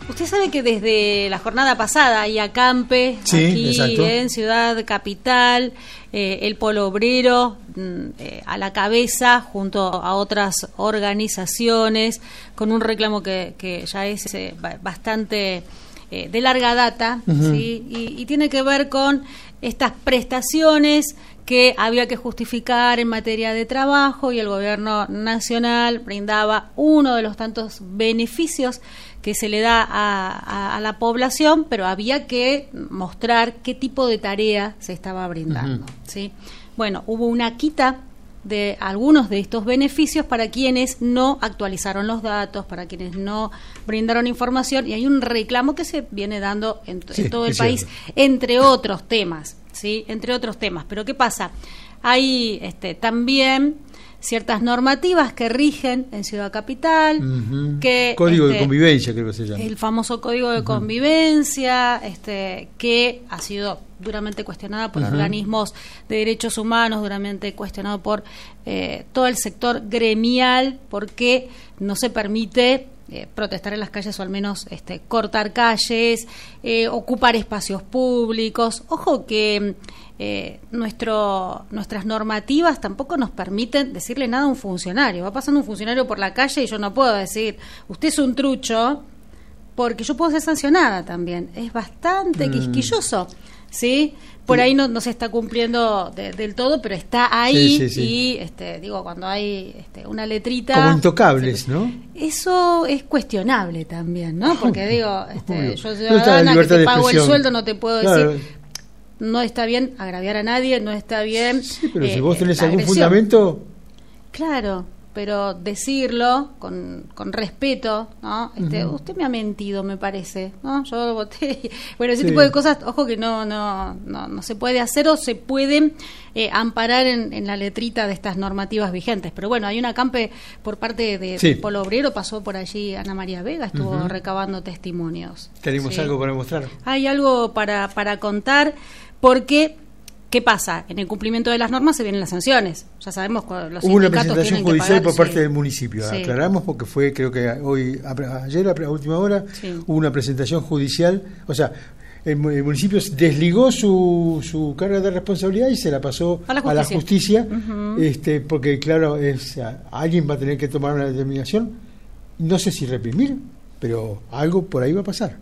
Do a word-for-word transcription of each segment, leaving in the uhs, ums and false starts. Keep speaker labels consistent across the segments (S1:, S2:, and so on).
S1: Usted sabe que desde la jornada pasada hay acampe
S2: sí,
S1: aquí
S2: exacto.
S1: en Ciudad Capital, eh, el Polo Obrero eh, a la cabeza junto a otras organizaciones con un reclamo que, que ya es eh, bastante eh, de larga data, uh-huh. ¿sí? y, y tiene que ver con estas prestaciones que había que justificar en materia de trabajo, y el gobierno nacional brindaba uno de los tantos beneficios que se le da a, a, a la población, pero había que mostrar qué tipo de tarea se estaba brindando, uh-huh. ¿sí? Bueno, hubo una quita de algunos de estos beneficios para quienes no actualizaron los datos, para quienes no brindaron información, y hay un reclamo que se viene dando en,
S2: sí,
S1: en todo el
S2: es
S1: país,
S2: cierto.
S1: entre otros temas, ¿sí? Entre otros temas. Pero ¿qué pasa? Hay este, también ciertas normativas que rigen en Ciudad Capital, uh-huh. que
S2: Código
S1: este,
S2: de convivencia, creo que se llama.
S1: El famoso Código de uh-huh. convivencia, este, que ha sido duramente cuestionada por uh-huh. organismos de derechos humanos, duramente cuestionado por eh, todo el sector gremial, porque no se permite eh, protestar en las calles, o al menos este, cortar calles, eh, ocupar espacios públicos. Ojo que eh, nuestro, nuestras normativas tampoco nos permiten decirle nada a un funcionario. Va pasando un funcionario por la calle y yo no puedo decir, usted es un trucho, porque yo puedo ser sancionada también. Es bastante mm. quisquilloso, ¿sí? Por sí. ahí no, no se está cumpliendo de, del todo, pero está ahí, sí, sí, sí. y este, digo, cuando hay este, una letrita...
S2: Como intocables, ¿no?
S1: Eso es cuestionable también, ¿no? Porque digo, este, yo ciudadana que te pago el sueldo, no te puedo claro. decir... No está bien agraviar a nadie, no está bien...
S2: Sí, pero eh, si vos tenés
S1: eh,
S2: algún fundamento...
S1: Claro, pero decirlo con, con respeto, ¿no? Este, uh-huh. Usted me ha mentido, me parece, ¿no? Yo voté. Bueno, ese sí. tipo de cosas, ojo que no no no, no se puede hacer, o se pueden eh, amparar en, en la letrita de estas normativas vigentes. Pero bueno, hay un acampe por parte de, sí. del Polo Obrero, pasó por allí Ana María Vega, estuvo uh-huh. recabando testimonios.
S2: ¿Tenemos ¿sí? algo para mostrar?
S1: Hay algo para, para contar, porque... ¿Qué pasa? En el cumplimiento de las normas se vienen las sanciones. Ya sabemos cuando los
S2: Hubo
S1: sindicatos
S2: una presentación
S1: tienen que
S2: judicial
S1: pagar,
S2: por parte
S1: sí.
S2: del municipio.
S1: Sí.
S2: Aclaramos porque fue, creo que hoy, ayer a última hora, sí. hubo una presentación judicial. O sea, el, el municipio desligó su, su carga de responsabilidad y se la pasó a la justicia, a la justicia uh-huh. este, porque claro, es, alguien va a tener que tomar una determinación. No sé si reprimir, pero algo por ahí va a pasar.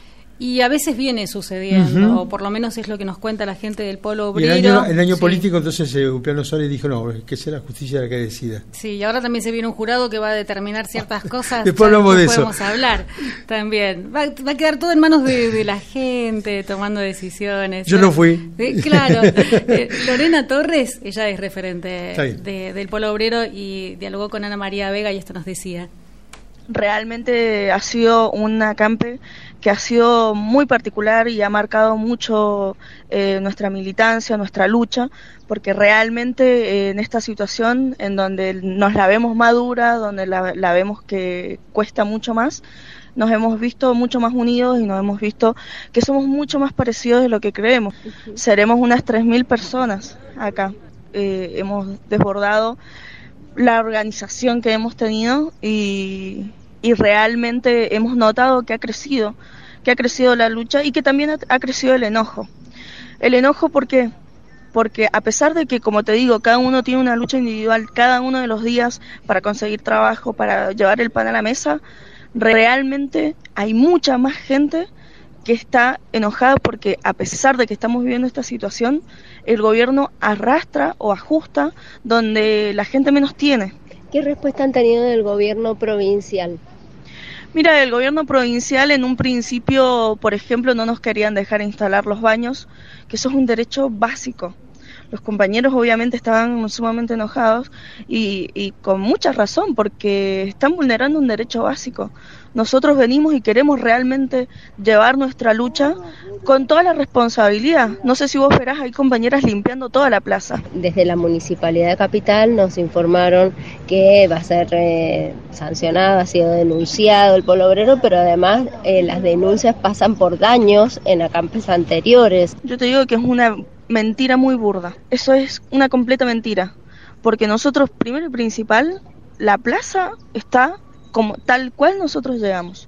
S2: Y
S1: a veces viene sucediendo, uh-huh. o por lo menos es lo que nos cuenta la gente del Polo Obrero.
S2: Y el año, el año sí. político, entonces eh, Upiano Suárez dijo, no, que sea la justicia la que decida.
S1: Sí, y ahora también se viene un jurado que va a determinar ciertas cosas.
S2: Después hablamos de eso.
S1: Podemos hablar también. Va, va a quedar todo en manos de, de la gente, tomando decisiones.
S2: Yo no fui.
S1: Eh, claro. Eh, Lorena Torres, ella es referente de, del Polo Obrero y dialogó con Ana María Vega y esto nos decía.
S3: Realmente ha sido un acampe que ha sido muy particular y ha marcado mucho eh, nuestra militancia, nuestra lucha, porque realmente eh, en esta situación en donde nos la vemos madura, donde la, la vemos que cuesta mucho más, nos hemos visto mucho más unidos y nos hemos visto que somos mucho más parecidos de lo que creemos. Uh-huh. Seremos unas tres mil personas acá. Eh, hemos desbordado la organización que hemos tenido y... y realmente hemos notado que ha crecido, que ha crecido la lucha y que también ha, ha crecido el enojo. El enojo, ¿por qué? Porque a pesar de que, como te digo, cada uno tiene una lucha individual cada uno de los días para conseguir trabajo, para llevar el pan a la mesa, realmente hay mucha más gente que está enojada porque a pesar de que estamos viviendo esta situación, el gobierno arrastra o ajusta donde la gente menos tiene.
S4: ¿Qué respuesta han tenido del gobierno provincial?
S3: Mira, el gobierno provincial en un principio, por ejemplo, no nos querían dejar instalar los baños, que eso es un derecho básico. Los compañeros obviamente estaban sumamente enojados y, y con mucha razón, porque están vulnerando un derecho básico. Nosotros venimos y queremos realmente llevar nuestra lucha con toda la responsabilidad. No sé si vos verás, hay compañeras limpiando toda la plaza.
S4: Desde la Municipalidad de Capital nos informaron que va a ser eh, sancionado, ha sido denunciado el Polo Obrero, pero además eh, las denuncias pasan por daños en acampes anteriores.
S3: Yo te digo que es una mentira muy burda. Eso es una completa mentira, porque nosotros, primero y principal, la plaza está como tal cual nosotros llegamos.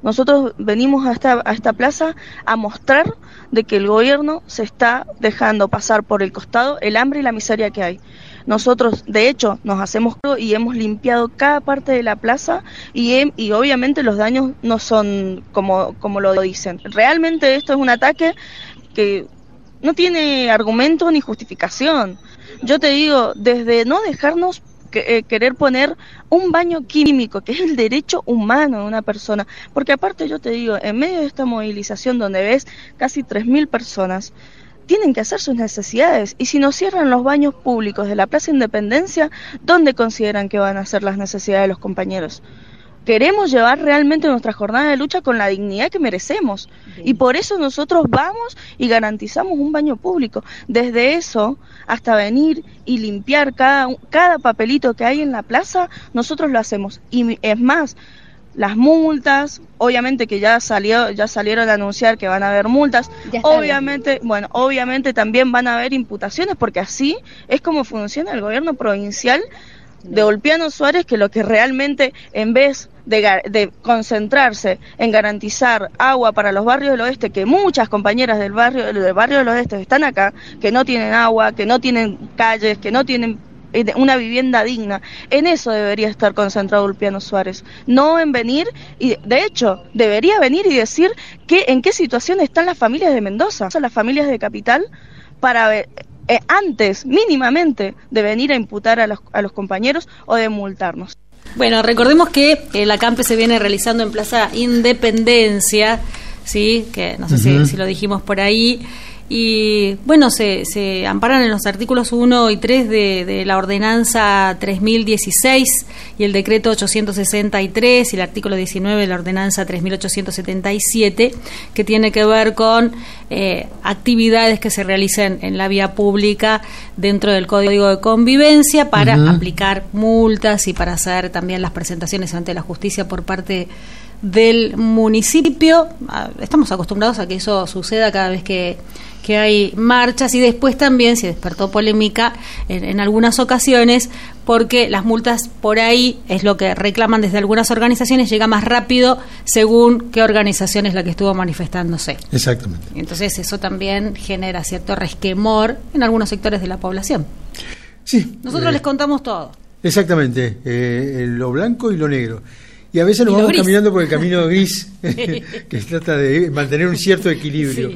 S3: Nosotros venimos a esta, a esta plaza a mostrar de que el gobierno se está dejando pasar por el costado el hambre y la miseria que hay. Nosotros, de hecho, nos hacemos cargo y hemos limpiado cada parte de la plaza y, he, y obviamente los daños no son como, como lo dicen. Realmente esto es un ataque que no tiene argumento ni justificación. Yo te digo, desde no dejarnos que, eh, querer poner un baño químico, que es el derecho humano de una persona, porque aparte yo te digo, en medio de esta movilización donde ves casi tres mil personas, tienen que hacer sus necesidades, y si nos cierran los baños públicos de la Plaza Independencia, ¿dónde consideran que van a hacer las necesidades de los compañeros? Queremos llevar realmente nuestra jornada de lucha con la dignidad que merecemos. Bien. Y por eso nosotros vamos y garantizamos un baño público. Desde eso hasta venir y limpiar cada, cada papelito que hay en la plaza, nosotros lo hacemos. Y es más, las multas, obviamente que ya salió, ya salieron a anunciar que van a haber multas, obviamente, bien. bueno, obviamente también van a haber imputaciones, porque así es como funciona el gobierno provincial de Ulpiano Suárez, que lo que realmente, en vez de, de concentrarse en garantizar agua para los barrios del oeste, que muchas compañeras del barrio del barrio del oeste están acá, que no tienen agua, que no tienen calles, que no tienen una vivienda digna, en eso debería estar concentrado Ulpiano Suárez, no en venir, y de hecho, debería venir y decir que en qué situación están las familias de Mendoza, las familias de Capital, para ver Eh, antes, mínimamente, de venir a imputar a los, a los compañeros o de multarnos.
S1: Bueno, recordemos que el acampe se viene realizando en Plaza Independencia, ¿sí? Que no sé uh-huh. si, si lo dijimos por ahí. Y bueno, se, se amparan en los artículos uno y tres de, de la ordenanza tres mil dieciséis y el decreto ochocientos sesenta y tres y el artículo diecinueve de la ordenanza tres mil ochocientos setenta y siete, que tiene que ver con eh, actividades que se realicen en la vía pública dentro del Código de Convivencia para uh-huh. aplicar multas y para hacer también las presentaciones ante la justicia por parte del municipio. Estamos acostumbrados a que eso suceda cada vez que, que hay marchas, y después también se despertó polémica en, en algunas ocasiones porque las multas por ahí, es lo que reclaman desde algunas organizaciones, llega más rápido según qué organización es la que estuvo manifestándose.
S2: Exactamente.
S1: Entonces eso también genera cierto resquemor en algunos sectores de la población.
S2: Sí.
S1: Nosotros eh, les contamos todo.
S2: Exactamente, eh, lo blanco y lo negro. Y a veces nos vamos gris. caminando por el camino gris, que trata de mantener un cierto equilibrio. Sí.